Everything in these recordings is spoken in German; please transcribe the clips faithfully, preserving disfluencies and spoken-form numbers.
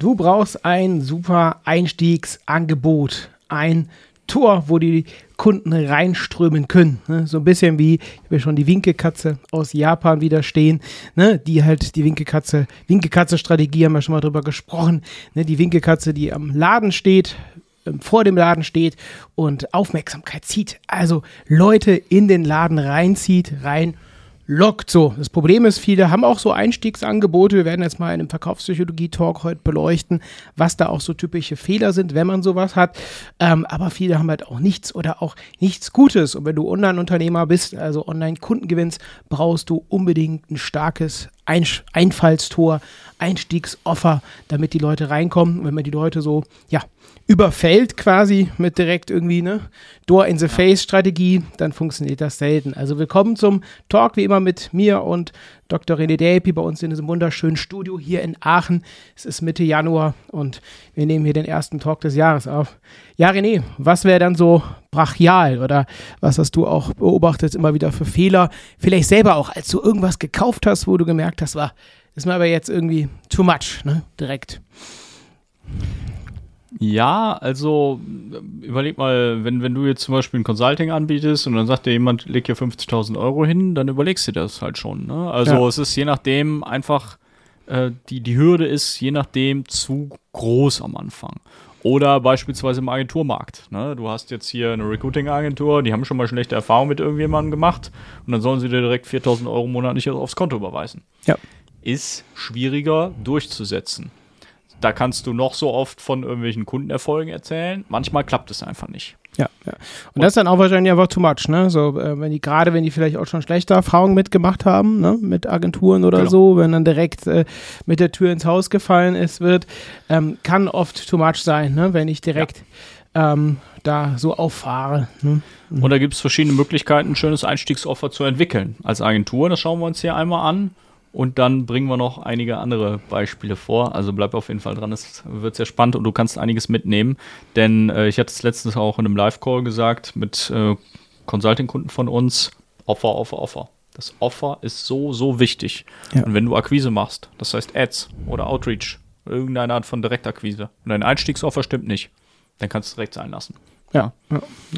Du brauchst ein super Einstiegsangebot, ein Tor, wo die Kunden reinströmen können. Ne? So ein bisschen wie, ich habe ja schon die Winkelkatze aus Japan wieder stehen, ne? Die halt die Winkelkatze, Winkelkatze-Strategie, haben wir schon mal drüber gesprochen, ne? Die Winkelkatze, die am Laden steht, vor dem Laden steht und Aufmerksamkeit zieht. Also Leute in den Laden reinzieht, rein lockt. So, das Problem ist, viele haben auch so Einstiegsangebote. Wir werden jetzt mal in einem Verkaufspsychologie-Talk heute beleuchten, was da auch so typische Fehler sind, wenn man sowas hat. Ähm, aber viele haben halt auch nichts oder auch nichts Gutes. Und wenn du Online-Unternehmer bist, also Online-Kunden gewinnst, brauchst du unbedingt ein starkes Ein- Einfallstor, Einstiegsoffer, damit die Leute reinkommen. Und wenn man die Leute so, ja, überfällt quasi mit direkt irgendwie, ne, Door-in-the-Face-Strategie, dann funktioniert das selten. Also willkommen zum Talk, wie immer mit mir und Doktor René Delpy bei uns in diesem wunderschönen Studio hier in Aachen. Es ist Mitte Januar und wir nehmen hier den ersten Talk des Jahres auf. Ja, René, was wäre dann so brachial oder was hast du auch beobachtet immer wieder für Fehler? Vielleicht selber auch, als du irgendwas gekauft hast, wo du gemerkt hast, war, ist mir aber jetzt irgendwie too much, ne, direkt. Ja, also überleg mal, wenn, wenn du jetzt zum Beispiel ein Consulting anbietest und dann sagt dir jemand, leg hier fünfzigtausend Euro hin, dann überlegst du das halt schon. Ne? Also ja. Es ist je nachdem einfach, äh, die, die Hürde ist je nachdem zu groß am Anfang. Oder beispielsweise im Agenturmarkt. Ne? Du hast jetzt hier eine Recruiting-Agentur, die haben schon mal schlechte Erfahrungen mit irgendjemandem gemacht und dann sollen sie dir direkt viertausend Euro monatlich aufs Konto überweisen. Ja. Ist schwieriger durchzusetzen. Da kannst du noch so oft von irgendwelchen Kundenerfolgen erzählen. Manchmal klappt es einfach nicht. Ja, ja. Und, und das ist dann auch wahrscheinlich einfach too much, ne? So, äh, wenn die, gerade wenn die vielleicht auch schon schlechte Erfahrungen mitgemacht haben, ne? Mit Agenturen oder genau. so, wenn dann direkt äh, mit der Tür ins Haus gefallen ist, wird, ähm, kann oft too much sein, ne? Wenn ich direkt ja. ähm, da so auffahre. Ne? Mhm. Und da gibt es verschiedene Möglichkeiten, ein schönes Einstiegsoffer zu entwickeln als Agentur. Das schauen wir uns hier einmal an. Und dann bringen wir noch einige andere Beispiele vor. Also bleib auf jeden Fall dran, es wird sehr spannend und du kannst einiges mitnehmen. Denn äh, ich hatte es letztens auch in einem Live-Call gesagt mit äh, Consulting-Kunden von uns, Offer, Offer, Offer. Das Offer ist so, so wichtig. Ja. Und wenn du Akquise machst, das heißt Ads oder Outreach, irgendeine Art von Direktakquise und dein Einstiegsoffer stimmt nicht, dann kannst du es direkt sein lassen. Ja, ja.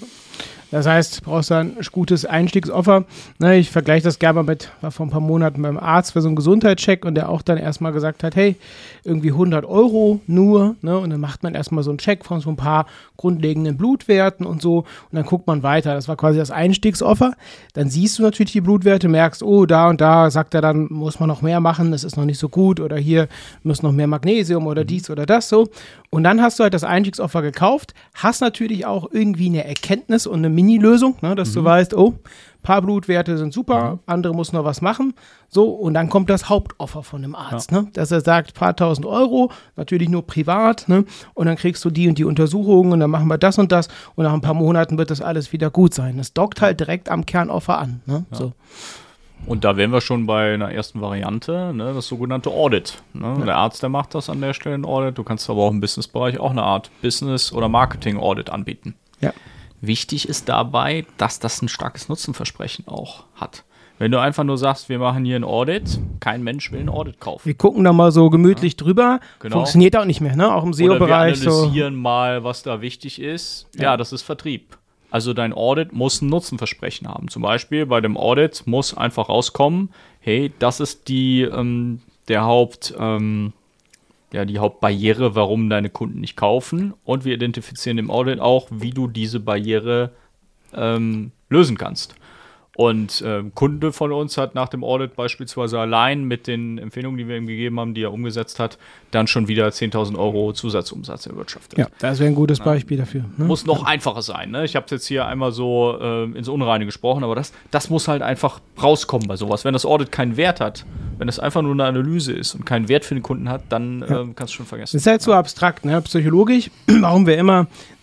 Das heißt, du brauchst ein gutes Einstiegsoffer. Ne, ich vergleiche das gerne mal mit, war vor ein paar Monaten beim Arzt für so einen Gesundheitscheck und der auch dann erstmal gesagt hat, hey, irgendwie hundert Euro nur, ne, und dann macht man erstmal so einen Check von so ein paar grundlegenden Blutwerten und so und dann guckt man weiter. Das war quasi das Einstiegsoffer. Dann siehst du natürlich die Blutwerte, merkst, oh, da und da, sagt er dann, muss man noch mehr machen, das ist noch nicht so gut oder hier muss noch mehr Magnesium oder dies oder das so. Und dann hast du halt das Einstiegsoffer gekauft, hast natürlich auch irgendwie eine Erkenntnis und eine Mini-Lösung, ne, dass mhm. du weißt, oh, ein paar Blutwerte sind super, mhm. andere müssen noch was machen. So, und dann kommt das Hauptoffer von dem Arzt, ja. ne, dass er sagt, paar tausend Euro, natürlich nur privat, ne, und dann kriegst du die und die Untersuchungen und dann machen wir das und das und nach ein paar Monaten wird das alles wieder gut sein. Das dockt halt direkt am Kernoffer an. Ne, ja. so. Und da wären wir schon bei einer ersten Variante, ne, das sogenannte Audit. Ne? Ja. Der Arzt, der macht das an der Stelle, ein Audit. Du kannst aber auch im Businessbereich auch eine Art Business- oder Marketing-Audit anbieten. Ja. Wichtig ist dabei, dass das ein starkes Nutzenversprechen auch hat. Wenn du einfach nur sagst, wir machen hier ein Audit, kein Mensch will ein Audit kaufen. Wir gucken da mal so gemütlich ja. drüber, genau. Funktioniert auch nicht mehr, ne? Auch im S E O-Bereich. Wir analysieren so. mal, was da wichtig ist. Ja, ja, das ist Vertrieb. Also dein Audit muss ein Nutzenversprechen haben. Zum Beispiel bei dem Audit muss einfach rauskommen, hey, das ist die, ähm, der Haupt, ähm, ja, die Hauptbarriere, warum deine Kunden nicht kaufen. Und wir identifizieren im Audit auch, wie du diese Barriere ähm, lösen kannst. Und äh, ein Kunde von uns hat nach dem Audit beispielsweise allein mit den Empfehlungen, die wir ihm gegeben haben, die er umgesetzt hat, dann schon wieder zehntausend Euro Zusatzumsatz erwirtschaftet. Ja, das wäre ein gutes Beispiel ja. dafür. Ne? Muss noch ja. einfacher sein. Ne? Ich habe es jetzt hier einmal so äh, ins Unreine gesprochen, aber das, das muss halt einfach rauskommen bei sowas. Wenn das Audit keinen Wert hat, wenn es einfach nur eine Analyse ist und keinen Wert für den Kunden hat, dann ja. äh, kannst du schon vergessen. Das ist halt so abstrakt, ne? Psychologisch, warum wir immer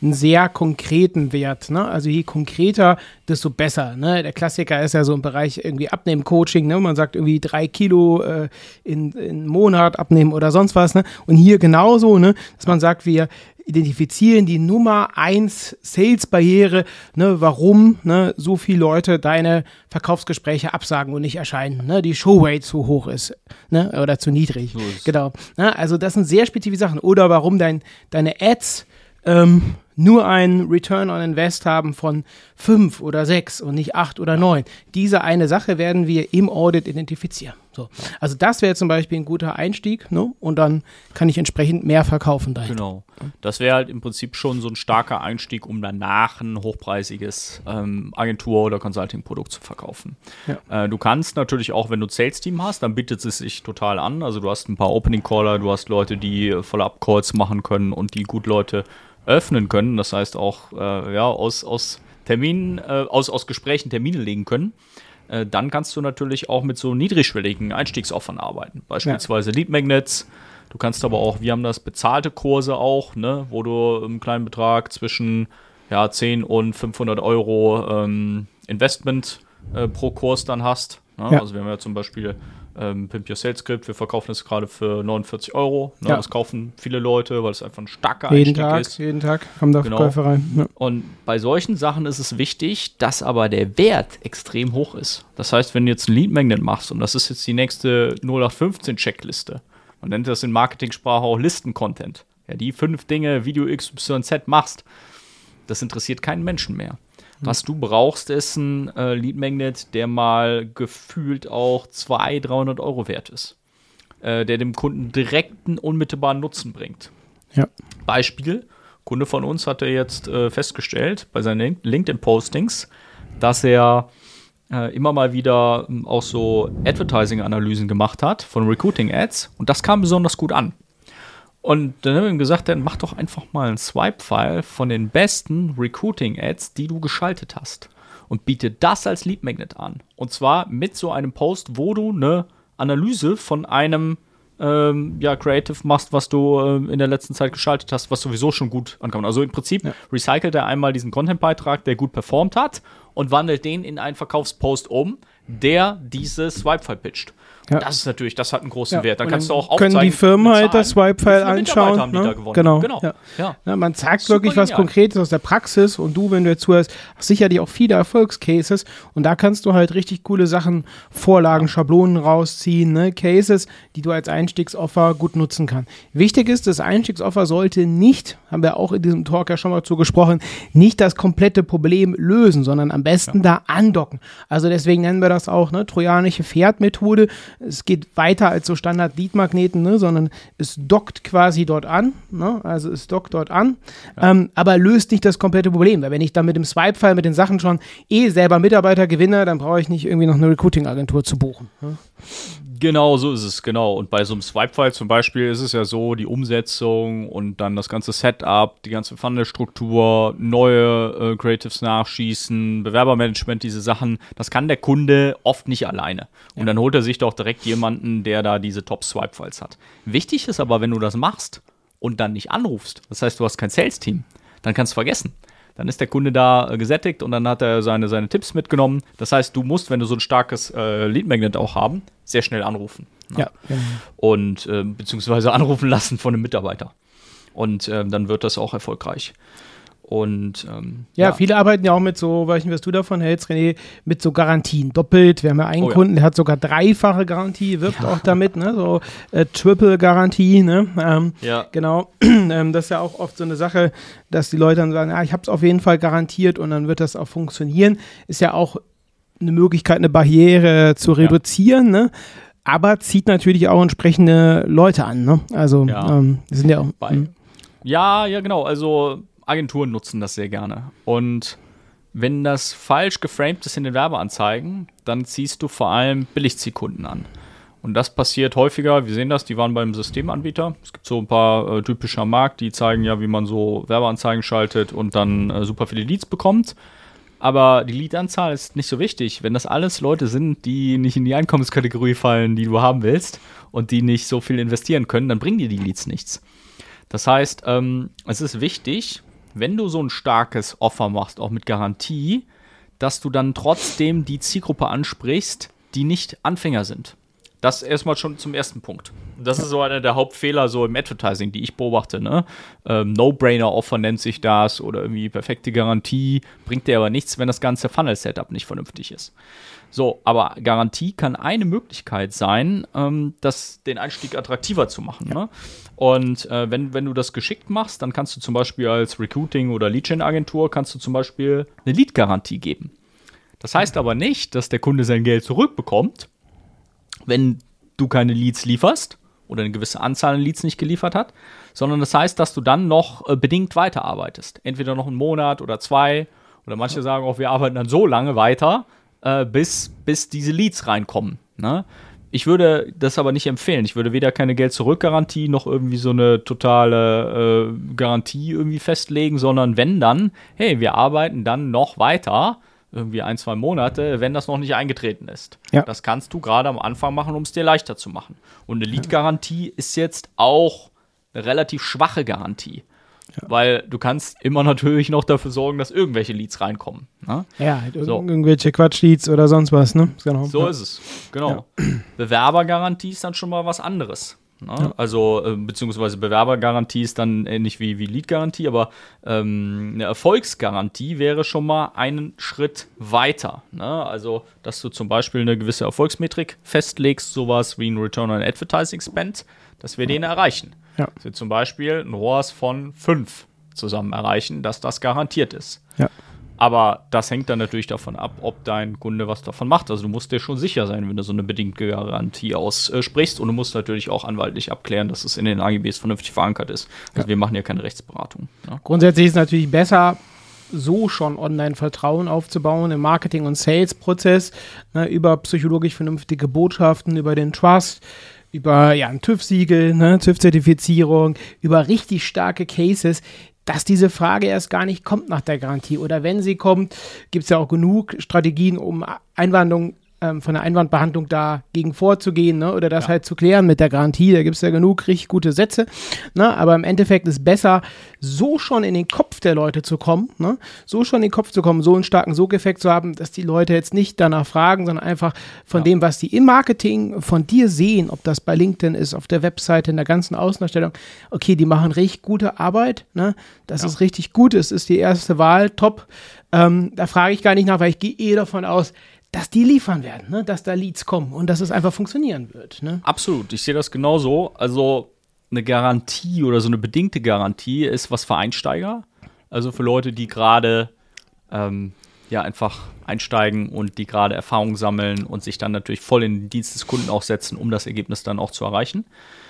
einen sehr konkreten Wert. Ne? Also je konkreter, desto besser. Ne? Der Klassiker ist ja so im Bereich irgendwie Abnehmen-Coaching. Ne? Man sagt irgendwie drei Kilo äh, in, in Monat abnehmen oder sonst was. Ne? Und hier genauso, ne? Dass man sagt, wir identifizieren die Nummer eins Sales-Barriere, ne, warum ne, so viele Leute deine Verkaufsgespräche absagen und nicht erscheinen, ne, die Showrate zu hoch ist, ne, oder zu niedrig. So genau. Ne, also das sind sehr spezifische Sachen. Oder warum dein, deine Ads ähm, nur einen Return on Invest haben von fünf oder sechs und nicht acht oder neun. Diese eine Sache werden wir im Audit identifizieren. So. Also das wäre zum Beispiel ein guter Einstieg, ne? Und dann kann ich entsprechend mehr verkaufen dahin. Genau. Das wäre halt im Prinzip schon so ein starker Einstieg, um danach ein hochpreisiges ähm, Agentur- oder Consulting-Produkt zu verkaufen. Ja. Äh, du kannst natürlich auch, wenn du ein Sales-Team hast, dann bietet es sich total an. Also du hast ein paar Opening-Caller, du hast Leute, die Follow-up-Calls machen können und die gut Leute öffnen können. Das heißt auch äh, ja, aus, aus Terminen, äh, aus, aus Gesprächen Termine legen können. Äh, dann kannst du natürlich auch mit so niedrigschwelligen Einstiegsoffern arbeiten. Beispielsweise ja. Lead Magnets. Du kannst aber auch, wir haben das, bezahlte Kurse auch, ne, wo du einen kleinen Betrag zwischen ja, zehn und fünfhundert Euro ähm, Investment äh, pro Kurs dann hast. Ne? Ja. Also wir haben ja zum Beispiel ähm, Pimp Your Sales Script, wir verkaufen das gerade für neunundvierzig Euro. Ne? Ja. Das kaufen viele Leute, weil es einfach ein starker jeden Einstieg Tag, ist. Jeden Tag kommen da genau. Verkäufer rein. Ja. Und bei solchen Sachen ist es wichtig, dass aber der Wert extrem hoch ist. Das heißt, wenn du jetzt ein Lead Magnet machst, und das ist jetzt die nächste null acht fünfzehn Checkliste, man nennt das in Marketing-Sprache auch Listen-Content. Ja, die fünf Dinge, wie du X Y Z machst, das interessiert keinen Menschen mehr. Was du brauchst, ist ein äh, Lead Magnet, der mal gefühlt auch zweihundert, dreihundert Euro wert ist. Äh, der dem Kunden direkten, unmittelbaren Nutzen bringt. Ja. Beispiel, Kunde von uns hatte jetzt äh, festgestellt bei seinen LinkedIn-Postings, dass er äh, immer mal wieder äh, auch so Advertising-Analysen gemacht hat von Recruiting-Ads und das kam besonders gut an. Und dann haben wir ihm gesagt, dann mach doch einfach mal einen Swipe-File von den besten Recruiting-Ads, die du geschaltet hast. Und biete das als Lead Magnet an. Und zwar mit so einem Post, wo du eine Analyse von einem ähm, ja, Creative machst, was du ähm, in der letzten Zeit geschaltet hast, was sowieso schon gut ankam. Also im Prinzip ja. recycelt er einmal diesen Content-Beitrag, der gut performt hat, und wandelt den in einen Verkaufspost um, der diese Swipe-File pitcht. Ja. Das ist natürlich, das hat einen großen ja. Wert. Dann, dann kannst du auch aufzeigen, können die Firmen halt das Swipe-File anschauen. Haben die ne? da gewonnen. Genau. genau. Ja. Ja. Ja, man zeigt Super wirklich was genial. Konkretes aus der Praxis und du, wenn du jetzt zuhörst, hast sicherlich auch viele Erfolgscases und da kannst du halt richtig coole Sachen, Vorlagen, Schablonen rausziehen, ne? Cases, die du als Einstiegsoffer gut nutzen kannst. Wichtig ist, das Einstiegsoffer sollte nicht, haben wir auch in diesem Talk ja schon mal zu gesprochen, nicht das komplette Problem lösen, sondern am besten ja. da andocken. Also deswegen nennen wir das auch, ne, trojanische Pferdmethode. Es geht weiter als so Standard-Lead-Magneten, ne, sondern es dockt quasi dort an, ne, also es dockt dort an, ja. ähm, aber löst nicht das komplette Problem, weil wenn ich dann mit dem Swipe-File, mit den Sachen schon eh selber Mitarbeiter gewinne, dann brauche ich nicht irgendwie noch eine Recruiting-Agentur zu buchen. Ne? Genau, so ist es, genau. Und bei so einem Swipe-File zum Beispiel ist es ja so, die Umsetzung und dann das ganze Setup, die ganze Funnel-Struktur, neue äh, Creatives nachschießen, Bewerbermanagement, diese Sachen, das kann der Kunde oft nicht alleine. Und ja. dann holt er sich doch direkt jemanden, der da diese Top-Swipe-Files hat. Wichtig ist aber, wenn du das machst und dann nicht anrufst, das heißt, du hast kein Sales-Team, dann kannst du vergessen. Dann ist der Kunde da äh, gesättigt und dann hat er seine, seine Tipps mitgenommen. Das heißt, du musst, wenn du so ein starkes äh, Lead-Magnet auch haben, sehr schnell anrufen. Ne? Ja. ja. Und äh, beziehungsweise anrufen lassen von einem Mitarbeiter. Und äh, dann wird das auch erfolgreich. Und ähm, ja, ja, viele arbeiten ja auch mit so, weiß nicht, was du davon hältst, René, mit so Garantien. Doppelt. Wir haben ja einen oh, Kunden, ja. der hat sogar dreifache Garantie, wirbt ja. auch damit, ne? So äh, Triple-Garantie, ne? Ähm, ja. Genau. ähm, das ist ja auch oft so eine Sache, dass die Leute dann sagen, ja, ich habe es auf jeden Fall garantiert und dann wird das auch funktionieren. Ist ja auch eine Möglichkeit, eine Barriere zu reduzieren, ja. ne? Aber zieht natürlich auch entsprechende Leute an, ne? Also, ja. ähm, sind ja auch. Bei. Ja, ja, genau. Also Agenturen nutzen das sehr gerne. Und wenn das falsch geframed ist in den Werbeanzeigen, dann ziehst du vor allem Billigzielkunden an. Und das passiert häufiger. Wir sehen das, die waren beim Systemanbieter. Es gibt so ein paar äh, typische am Markt, die zeigen ja, wie man so Werbeanzeigen schaltet und dann äh, super viele Leads bekommt. Aber die Leadanzahl ist nicht so wichtig. Wenn das alles Leute sind, die nicht in die Einkommenskategorie fallen, die du haben willst und die nicht so viel investieren können, dann bringen dir die Leads nichts. Das heißt, ähm, es ist wichtig, wenn du so ein starkes Offer machst, auch mit Garantie, dass du dann trotzdem die Zielgruppe ansprichst, die nicht Anfänger sind. Das erstmal schon zum ersten Punkt. Das ist so einer der Hauptfehler so im Advertising, die ich beobachte. Ne? Ähm, No-Brainer-Offer nennt sich das oder irgendwie perfekte Garantie, bringt dir aber nichts, wenn das ganze Funnel-Setup nicht vernünftig ist. So, aber Garantie kann eine Möglichkeit sein, ähm, das, den Einstieg attraktiver zu machen. Ja. Ne? Und äh, wenn, wenn du das geschickt machst, dann kannst du zum Beispiel als Recruiting- oder Lead-Gen-Agentur kannst du zum Beispiel eine Lead-Garantie geben. Das heißt aber nicht, dass der Kunde sein Geld zurückbekommt, wenn du keine Leads lieferst oder eine gewisse Anzahl an Leads nicht geliefert hat, sondern das heißt, dass du dann noch äh, bedingt weiterarbeitest. Entweder noch einen Monat oder zwei oder manche ja. sagen auch, wir arbeiten dann so lange weiter, äh, bis, bis diese Leads reinkommen. Ne? Ich würde das aber nicht empfehlen. Ich würde weder keine Geld-Zurück-Garantie noch irgendwie so eine totale äh, Garantie irgendwie festlegen, sondern wenn dann, hey, wir arbeiten dann noch weiter, irgendwie ein, zwei Monate, wenn das noch nicht eingetreten ist. Ja. Das kannst du gerade am Anfang machen, um es dir leichter zu machen. Und eine Lead-Garantie ist jetzt auch eine relativ schwache Garantie. Ja. Weil du kannst immer natürlich noch dafür sorgen, dass irgendwelche Leads reinkommen. Ne? Ja, halt so. Irgendwelche Quatsch-Leads oder sonst was, ne? Genau. So ja. ist es, genau. Ja. Bewerbergarantie ist dann schon mal was anderes. Ne? Ja. Also, äh, beziehungsweise Bewerbergarantie ist dann ähnlich wie, wie Lead-Garantie, aber ähm, eine Erfolgsgarantie wäre schon mal einen Schritt weiter. Ne? Also, dass du zum Beispiel eine gewisse Erfolgsmetrik festlegst, sowas wie ein Return on Advertising Spend, dass wir ja. den erreichen. Ja. Dass wir zum Beispiel ein R O A S von fünf zusammen erreichen, dass das garantiert ist. Ja. Aber das hängt dann natürlich davon ab, ob dein Kunde was davon macht. Also du musst dir schon sicher sein, wenn du so eine bedingte Garantie aussprichst. Und du musst natürlich auch anwaltlich abklären, dass es in den A G Bs vernünftig verankert ist. Also ja. wir machen ja keine Rechtsberatung. Ja. Grundsätzlich ist es natürlich besser, so schon Online-Vertrauen aufzubauen im Marketing- und Sales-Prozess, ne, über psychologisch vernünftige Botschaften, über den Trust, über ja, ein TÜV-Siegel, ne, TÜV-Zertifizierung, über richtig starke Cases, dass diese Frage erst gar nicht kommt nach der Garantie. Oder wenn sie kommt, gibt es ja auch genug Strategien, um Einwandung, ähm, von der Einwandbehandlung dagegen vorzugehen, ne? Oder das ja. halt zu klären mit der Garantie. Da gibt es ja genug richtig gute Sätze. Ne? Aber im Endeffekt ist besser, so schon in den Kopf der Leute zu kommen, ne? so schon in den Kopf zu kommen, so einen starken Sog-Effekt zu haben, dass die Leute jetzt nicht danach fragen, sondern einfach von ja. dem, was die im Marketing von dir sehen, ob das bei LinkedIn ist, auf der Webseite, in der ganzen Außendarstellung, okay, die machen richtig gute Arbeit, ne? Das ja. ist richtig gut, es ist die erste Wahl, top. Ähm, da frage ich gar nicht nach, weil ich gehe eh davon aus, dass die liefern werden, ne? Dass da Leads kommen und dass es einfach funktionieren wird. Ne? Absolut, ich sehe das genauso. Also eine Garantie oder so eine bedingte Garantie ist was für Einsteiger. Also für Leute, die gerade ähm, ja einfach einsteigen und die gerade Erfahrung sammeln und sich dann natürlich voll in den Dienst des Kunden auch setzen, um das Ergebnis dann auch zu erreichen.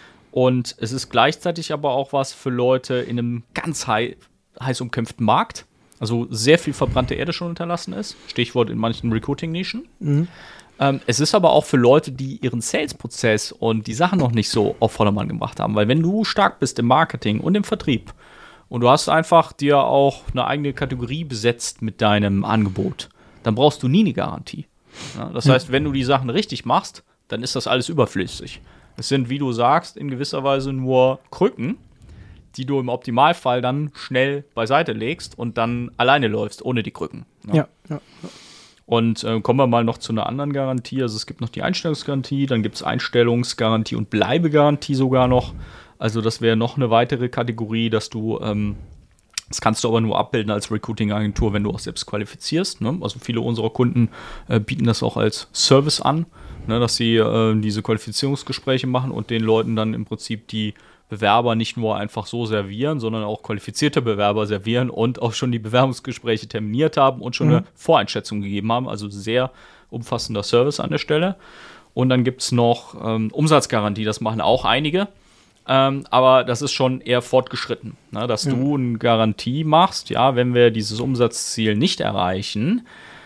Und es ist gleichzeitig aber auch was für Leute in einem ganz hei- heiß umkämpften Markt. Also sehr viel verbrannte Erde schon hinterlassen ist. Stichwort in manchen Recruiting-Nischen. Mhm. Ähm, es ist aber auch für Leute, die ihren Sales-Prozess und die Sachen noch nicht so auf Vordermann gebracht haben. Weil wenn du stark bist im Marketing und im Vertrieb und du hast einfach dir auch eine eigene Kategorie besetzt mit deinem Angebot, dann brauchst du nie eine Garantie. Ja, das mhm. heißt, wenn du die Sachen richtig machst, dann ist das alles überflüssig. Es sind, wie du sagst, in gewisser Weise nur Krücken, die du im Optimalfall dann schnell beiseite legst und dann alleine läufst, ohne die Krücken. Ne? Ja, ja, ja. Und äh, kommen wir mal noch zu einer anderen Garantie. Also es gibt noch die Einstellungsgarantie, dann gibt es Einstellungsgarantie und Bleibegarantie sogar noch. Also das wäre noch eine weitere Kategorie, dass du, ähm, das kannst du aber nur abbilden als Recruiting-Agentur, wenn du auch selbst qualifizierst. Ne? Also viele unserer Kunden äh, bieten das auch als Service an, ne? Dass sie äh, diese Qualifizierungsgespräche machen und den Leuten dann im Prinzip die Bewerber nicht nur einfach so servieren, sondern auch qualifizierte Bewerber servieren und auch schon die Bewerbungsgespräche terminiert haben und schon mhm. eine Voreinschätzung gegeben haben. Also sehr umfassender Service an der Stelle. Und dann gibt es noch ähm, Umsatzgarantie, das machen auch einige. Ähm, aber das ist schon eher fortgeschritten, ne? Dass ja. du eine Garantie machst, ja, wenn wir dieses Umsatzziel nicht erreichen,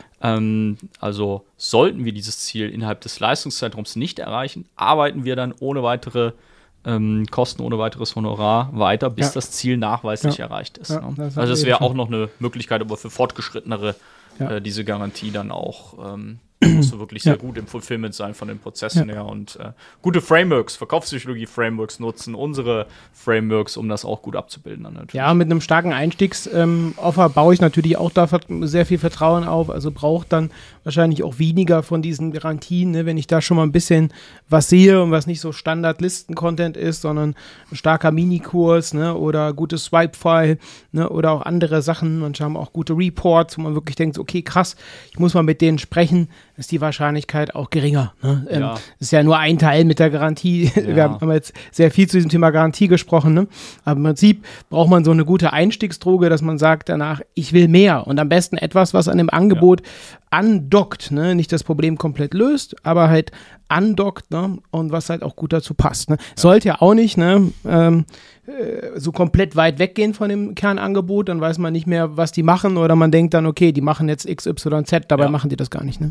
ähm, also sollten wir dieses Ziel innerhalb des Leistungszeitraums nicht erreichen, arbeiten wir dann ohne weitere Ähm, Kosten ohne weiteres Honorar weiter, bis ja. das Ziel nachweislich ja. erreicht ist. Ja, ne? das also das wäre auch noch eine Möglichkeit, aber für Fortgeschrittenere ja. äh, diese Garantie dann auch ähm, musst du wirklich sehr Ja. gut im Fulfillment sein von den Prozessen Ja. her und äh, gute Frameworks, Verkaufspsychologie-Frameworks nutzen, unsere Frameworks, um das auch gut abzubilden. Dann natürlich. Ja, mit einem starken Einstiegsoffer baue ich natürlich auch da vert- sehr viel Vertrauen auf. Also braucht dann wahrscheinlich auch weniger von diesen Garantien, ne? Wenn ich da schon mal ein bisschen was sehe und was nicht so Standard-Listen-Content ist, sondern ein starker Minikurs, ne? Oder gutes Swipe-File, ne? Oder auch andere Sachen. Manche haben auch gute Reports, wo man wirklich denkt, okay, krass, ich muss mal mit denen sprechen, ist die Wahrscheinlichkeit auch geringer. Ne? Ähm, Ja. ist ja nur ein Teil mit der Garantie. Ja. Wir haben jetzt sehr viel zu diesem Thema Garantie gesprochen, ne? Aber im Prinzip braucht man so eine gute Einstiegsdroge, dass man sagt danach, ich will mehr und am besten etwas, was an dem Angebot andockt, ne? Nicht das Problem komplett löst, aber halt andockt, ne? Und was halt auch gut dazu passt. Ne? Sollte ja auch nicht, ne? Ähm, äh, so komplett weit weggehen von dem Kernangebot, dann weiß man nicht mehr, was die machen oder man denkt dann, okay, die machen jetzt X Y Z, dabei Ja. machen die das gar nicht. Ne?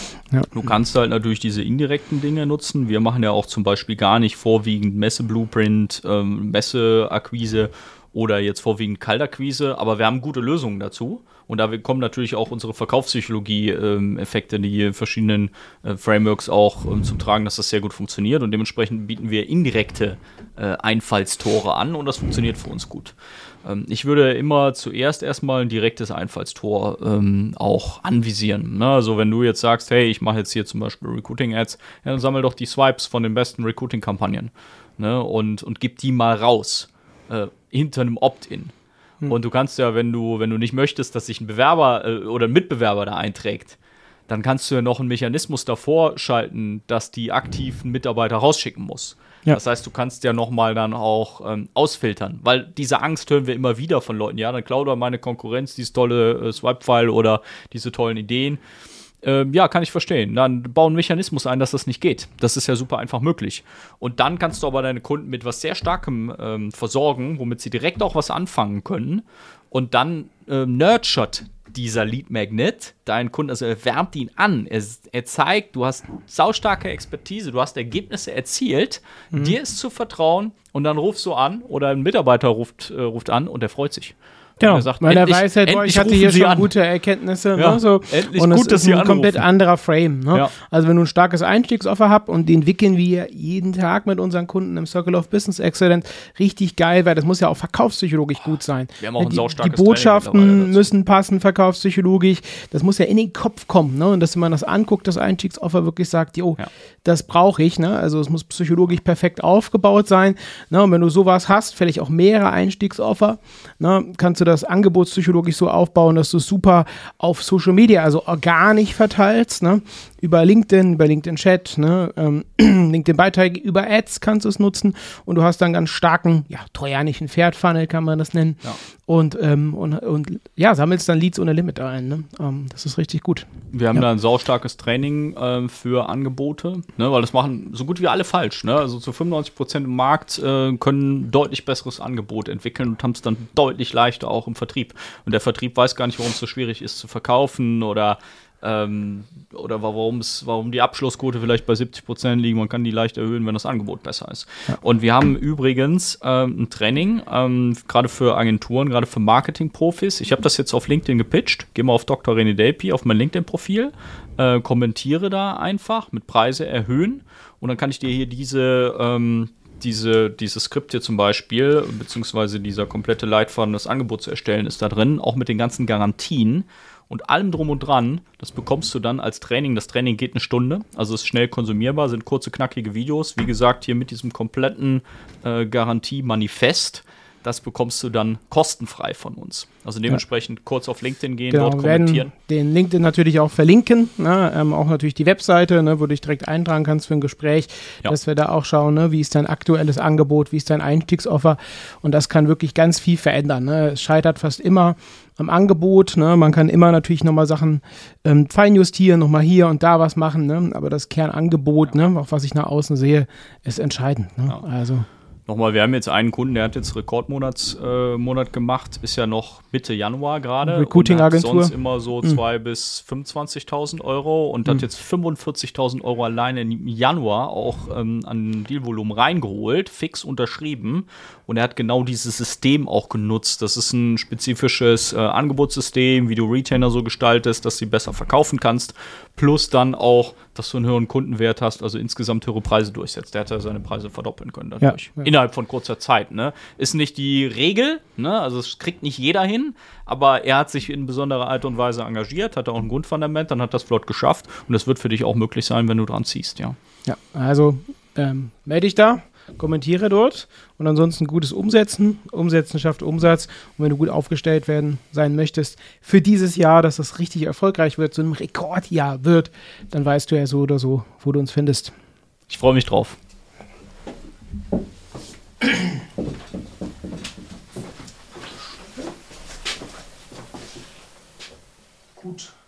Du kannst halt natürlich diese indirekten Dinge nutzen. Wir machen ja auch zum Beispiel gar nicht vorwiegend Messe-Blueprint, ähm, Messe-Akquise oder jetzt vorwiegend Kaltakquise, aber wir haben gute Lösungen dazu. Und da kommen natürlich auch unsere Verkaufspsychologie-Effekte, die verschiedenen äh, Frameworks auch ähm, zum Tragen, dass das sehr gut funktioniert. Und dementsprechend bieten wir indirekte äh, Einfallstore an und das funktioniert für uns gut. Ähm, ich würde immer zuerst erstmal ein direktes Einfallstor ähm, auch anvisieren. Ne? Also wenn du jetzt sagst, hey, ich mache jetzt hier zum Beispiel Recruiting-Ads, ja, dann sammel doch die Swipes von den besten Recruiting-Kampagnen, ne? und, und gib die mal raus, äh, hinter einem Opt-in. Und du kannst ja, wenn du, wenn du nicht möchtest, dass sich ein Bewerber äh, oder ein Mitbewerber da einträgt, dann kannst du ja noch einen Mechanismus davor schalten, dass die aktiven Mitarbeiter rausschicken muss. Ja. Das heißt, du kannst ja nochmal dann auch ähm, ausfiltern, weil diese Angst hören wir immer wieder von Leuten. Ja, dann klaut er meine Konkurrenz dieses tolle äh, Swipe-File oder diese tollen Ideen. Ähm, ja, kann ich verstehen. Dann bau einen Mechanismus ein, dass das nicht geht. Das ist ja super einfach möglich. Und dann kannst du aber deine Kunden mit was sehr Starkem ähm, versorgen, womit sie direkt auch was anfangen können. Und dann ähm, nurtured dieser Lead Magnet deinen Kunden, also er wärmt ihn an. Er, er zeigt, du hast saustarke Expertise, du hast Ergebnisse erzielt, mhm. dir ist zu vertrauen und dann rufst du an oder ein Mitarbeiter ruft, äh, ruft an und er freut sich. Genau, er sagt, weil er endlich, weiß halt, boah, ich hatte rufen hier Sie schon an. gute Erkenntnisse. Ja, Ne, so. endlich und gut, es dass ist Sie ein anrufen. komplett anderer Frame. Ne? Ja. Also wenn du ein starkes Einstiegsoffer hast und den wickeln wir jeden Tag mit unseren Kunden im Circle of Business Excellence richtig geil, weil das muss ja auch verkaufspsychologisch gut sein. Wir haben auch ein die, saustarkes die Botschaften Training mittlerweile dazu. müssen passen, verkaufspsychologisch. Das muss ja in den Kopf kommen. Ne? Und dass wenn man das anguckt, das Einstiegsoffer wirklich sagt, jo, Ja. das brauche ich. Ne? Also es muss psychologisch perfekt aufgebaut sein. Ne? Und wenn du sowas hast, vielleicht auch mehrere Einstiegsoffer, ne? Kannst du das angebotspsychologisch so aufbauen, dass du es super auf Social Media, also organisch verteilst, ne? Über LinkedIn, über LinkedIn Chat, ne? ähm, LinkedIn-Beiträge, über Ads kannst du es nutzen und du hast dann ganz starken, ja, trojanischen Pferd-Funnel kann man das nennen. Ja. Und, ähm, und, und ja, sammelst dann Leads ohne Limit ein. Ne? Ähm, das ist richtig gut. Wir haben Ja. da ein saustarkes Training ähm, für Angebote, ne, weil das machen so gut wie alle falsch. Ne? Also zu fünfundneunzig Prozent im Markt äh, können deutlich besseres Angebot entwickeln und haben es dann deutlich leichter auch im Vertrieb. Und der Vertrieb weiß gar nicht, warum es so schwierig ist zu verkaufen oder ähm, oder warum es, warum die Abschlussquote vielleicht bei siebzig Prozent liegt. Man kann die leicht erhöhen, wenn das Angebot besser ist. Ja. Und wir haben übrigens ähm, ein Training, ähm, gerade für Agenturen, gerade für Marketing-Profis. Ich habe das jetzt auf LinkedIn gepitcht. Geh mal auf Doktor René Delpy, auf mein LinkedIn-Profil, äh, kommentiere da einfach, mit Preise erhöhen und dann kann ich dir hier diese ähm, Diese, dieses Skript hier zum Beispiel, beziehungsweise dieser komplette Leitfaden, das Angebot zu erstellen, ist da drin, auch mit den ganzen Garantien und allem drum und dran. Das bekommst du dann als Training. Das Training geht eine Stunde, also ist schnell konsumierbar, sind kurze, knackige Videos. Wie gesagt, hier mit diesem kompletten äh, Garantie-Manifest. Das bekommst du dann kostenfrei von uns. Also dementsprechend ja. kurz auf LinkedIn gehen, genau, dort kommentieren. Den LinkedIn natürlich auch verlinken, ne? ähm, auch natürlich die Webseite, ne, wo du dich direkt eintragen kannst für ein Gespräch, ja. dass wir da auch schauen, ne, wie ist dein aktuelles Angebot, wie ist dein Einstiegsoffer und das kann wirklich ganz viel verändern. Ne? Es scheitert fast immer am Angebot, ne? Man kann immer natürlich nochmal Sachen ähm, feinjustieren, nochmal hier und da was machen, ne? Aber das Kernangebot, ja. ne, auch was ich nach außen sehe, ist entscheidend. Ne? Ja. Also Nochmal, wir haben jetzt einen Kunden, der hat jetzt Rekordmonat äh, Monat gemacht, ist ja noch Mitte Januar gerade. Recruiting-Agentur. Sonst immer so zwei mhm. bis fünfundzwanzigtausend Euro und mhm. hat jetzt fünfundvierzigtausend Euro alleine im Januar auch ähm, an Dealvolumen reingeholt, fix unterschrieben. Und er hat genau dieses System auch genutzt. Das ist ein spezifisches äh, Angebotssystem, wie du Retainer so gestaltest, dass du sie besser verkaufen kannst. Plus dann auch, dass du einen höheren Kundenwert hast, also insgesamt höhere Preise durchsetzt. Der hat ja seine Preise verdoppeln können dadurch. Ja, ja. Innerhalb von kurzer Zeit. Ne? Ist nicht die Regel, ne? Also es kriegt nicht jeder hin, aber er hat sich in besonderer Art und Weise engagiert, hat auch ein Grundfundament, dann hat das flott geschafft und das wird für dich auch möglich sein, wenn du dran ziehst, ja. Ja, also ähm, melde dich da, kommentiere dort und ansonsten gutes Umsetzen. Umsetzen schafft Umsatz. Und wenn du gut aufgestellt werden sein möchtest für dieses Jahr, dass das richtig erfolgreich wird, so ein Rekordjahr wird, dann weißt du ja so oder so, wo du uns findest. Ich freue mich drauf. Gut.